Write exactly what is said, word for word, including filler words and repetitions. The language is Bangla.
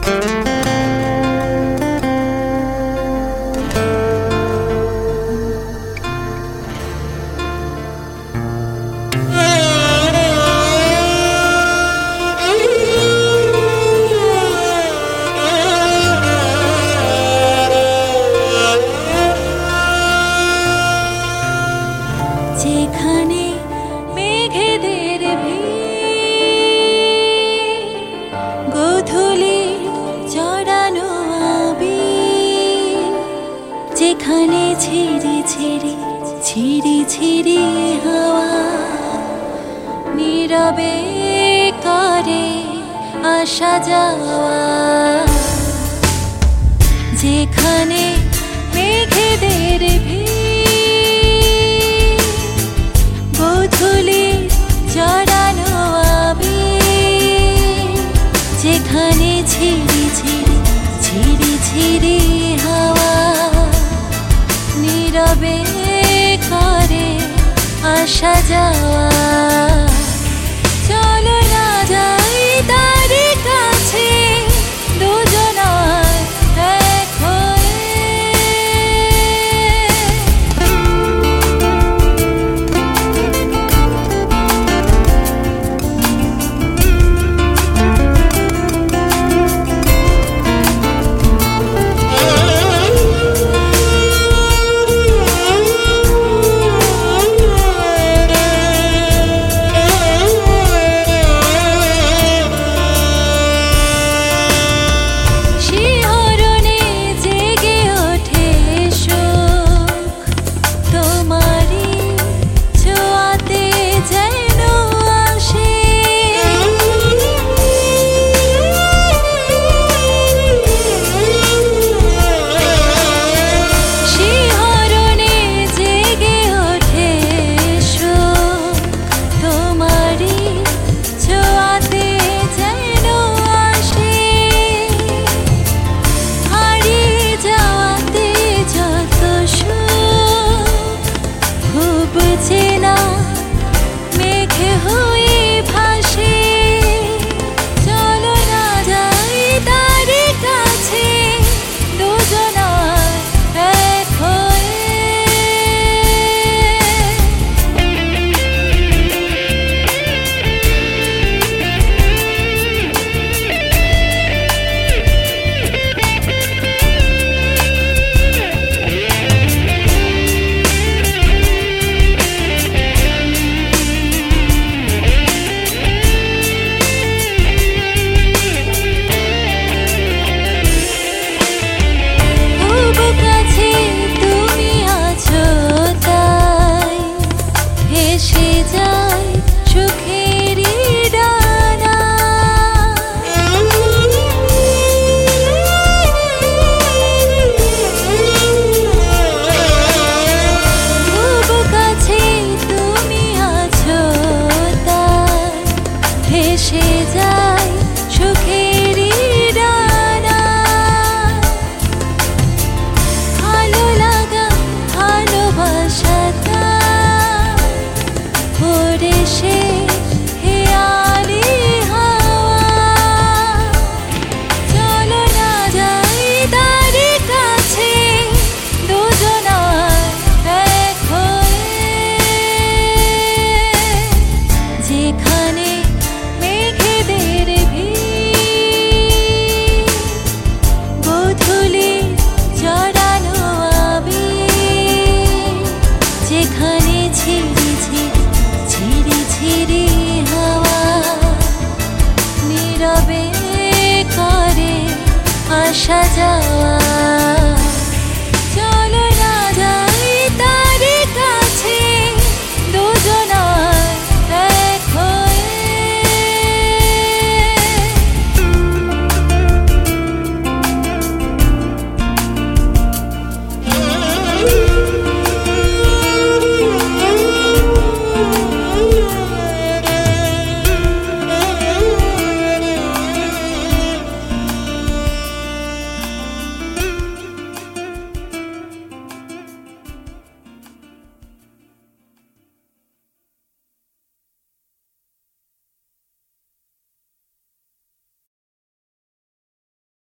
যেখানে মেঘেদের ভিড়, গোধূলি জড়ানো আবির, যেখানে ছিঁড়ি ছিঁড়ি ছিঁড়ি ছিঁড়ি হাওয়া নীরবে করে আসা যাওয়া, যেখানে মেঘেদের ভিড়, গোধূলি জড়ানো আবির, যেখানে ছিঁড়ি ছিঁড়ি ছিঁড়ি ছিঁড়ি হাওয়া নীরবে করে আসা যাওয়া। চলো না যাই তার কাছে দুজনার এক হয়ে। চেনা মেঘ হয়ে ভাসে, চলো না যাই তার কাছে দুজনার এক হয়ে। ভেসে যায়